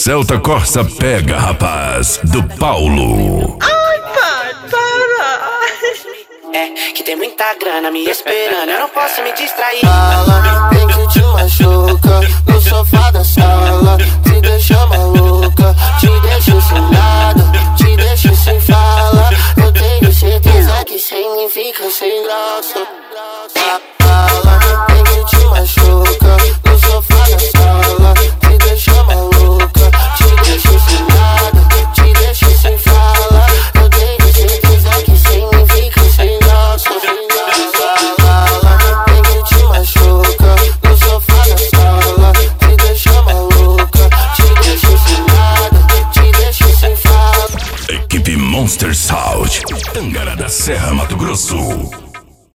Celta Corsa pega, rapaz, do Paulo. Ai, pai, para! É que tem muita grana me esperando, eu não posso me distrair. Fala, tem que te machuca no sofá da sala, te deixa maluca.